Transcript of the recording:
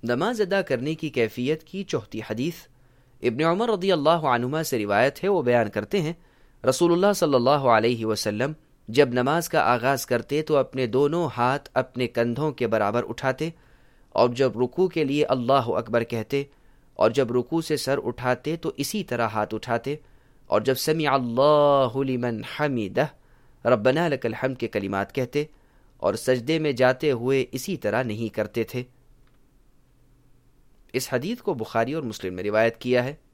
नमाज अदा करने की कैफियत की चौथी हदीस इब्न उमर रदियल्लाहु अन्हुमा से रिवायत है। वो बयान करते हैं, रसूलुल्लाह सल्लल्लाहु अलैहि वसल्लम जब नमाज का आगाज़ करते तो अपने दोनों हाथ अपने कंधों के बराबर उठाते, और जब रुकू के लिए अल्लाह अकबर कहते और जब रुकू से सर उठाते तो इसी तरह हाथ उठाते, और जब समी अल्लाहु लिमन हमीदह रब्बना लकल हम्द के कलिमात कहते और सजदे में जाते हुए इसी तरह नहीं करते थे। इस हदीस को बुखारी और मुस्लिम में रिवायत किया है।